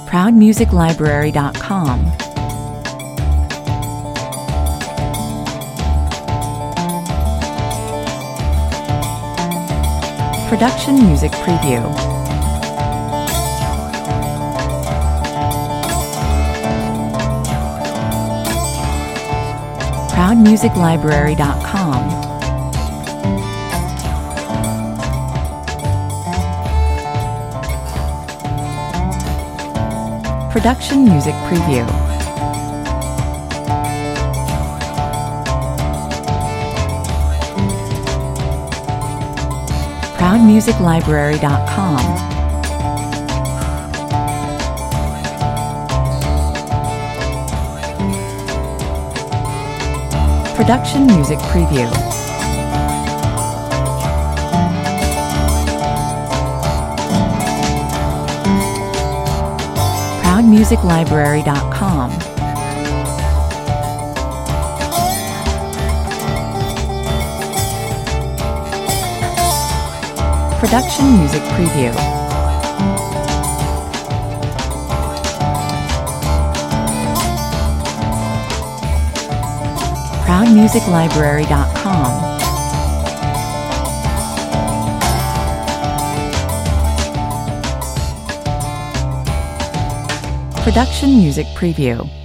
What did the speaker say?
ProudMusicLibrary.com. Production Music Preview. ProudMusicLibrary.com. Production Music Preview. ProudMusicLibrary.com. Production Music Preview. ProudMusicLibrary.com. Production Music Preview. ProudMusicLibrary.com. Production Music Preview.